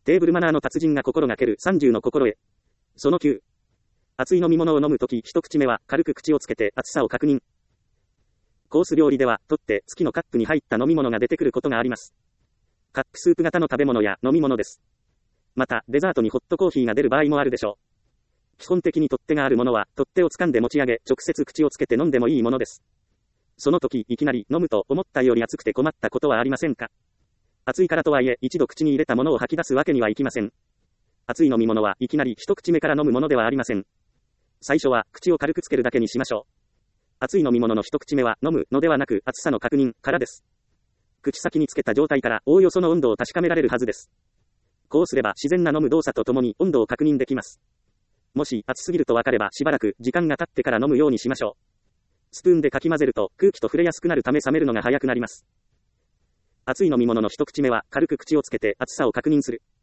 テーブルマナーの達人が心がける30の心得。その9。熱い飲み物を飲むとき一口目は軽く口をつけて熱さを確認。コース料理では、取って月のカップに入った飲み物が出てくることがあります。カップスープ型の食べ物や飲み物です。また、デザートにホットコーヒーが出る場合もあるでしょう。基本的に取っ手があるものは、取っ手を掴んで持ち上げ、直接口をつけて飲んでもいいものです。その時、いきなり飲むと思ったより熱くて困ったことはありませんか？熱いからとはいえ、一度口に入れたものを吐き出すわけにはいきません。熱い飲み物はいきなり一口目から飲むものではありません。最初は、口を軽くつけるだけにしましょう。熱い飲み物の一口目は飲むのではなく熱さの確認からです。口先につけた状態からおおよその温度を確かめられるはずです。こうすれば自然な飲む動作とともに温度を確認できます。もし熱すぎると分かればしばらく時間が経ってから飲むようにしましょう。スプーンでかき混ぜると空気と触れやすくなるため冷めるのが早くなります。熱い飲み物の一口目は軽く口をつけて熱さを確認する。